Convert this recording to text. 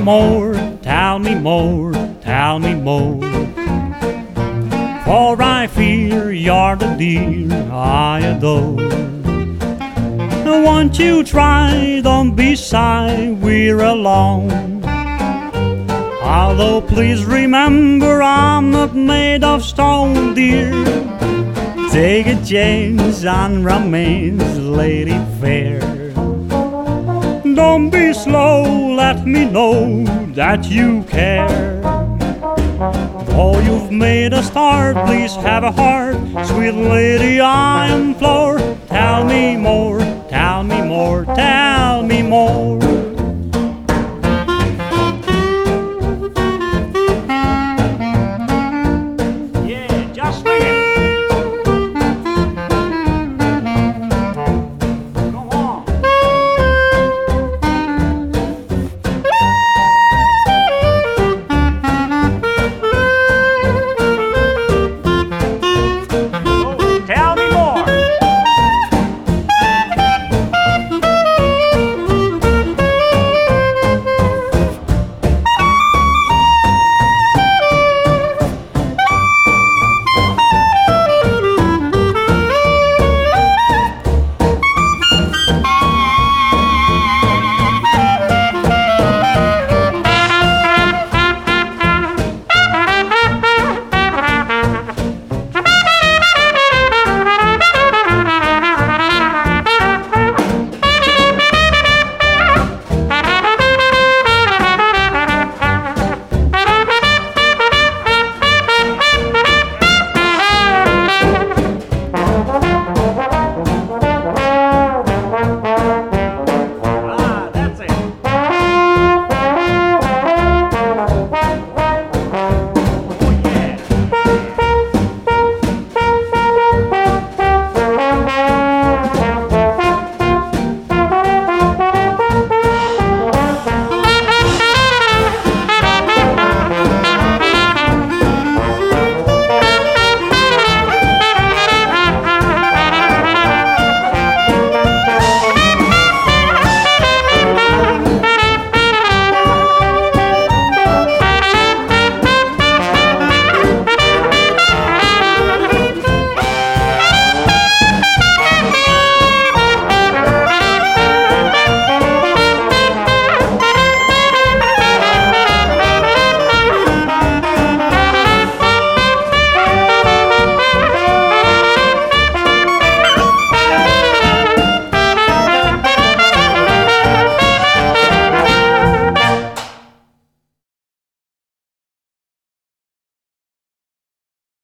more, tell me more, tell me more. For I fear you're the dear I adore. Won't you try, don't be shy, we're alone. Although please remember I'm not made of stone, dear. Take a chance and remains lady fair. Don't be slow, let me know that you care. Oh, you've made a start, please have a heart. Sweet lady, I implore, tell me more, tell me more, tell me more.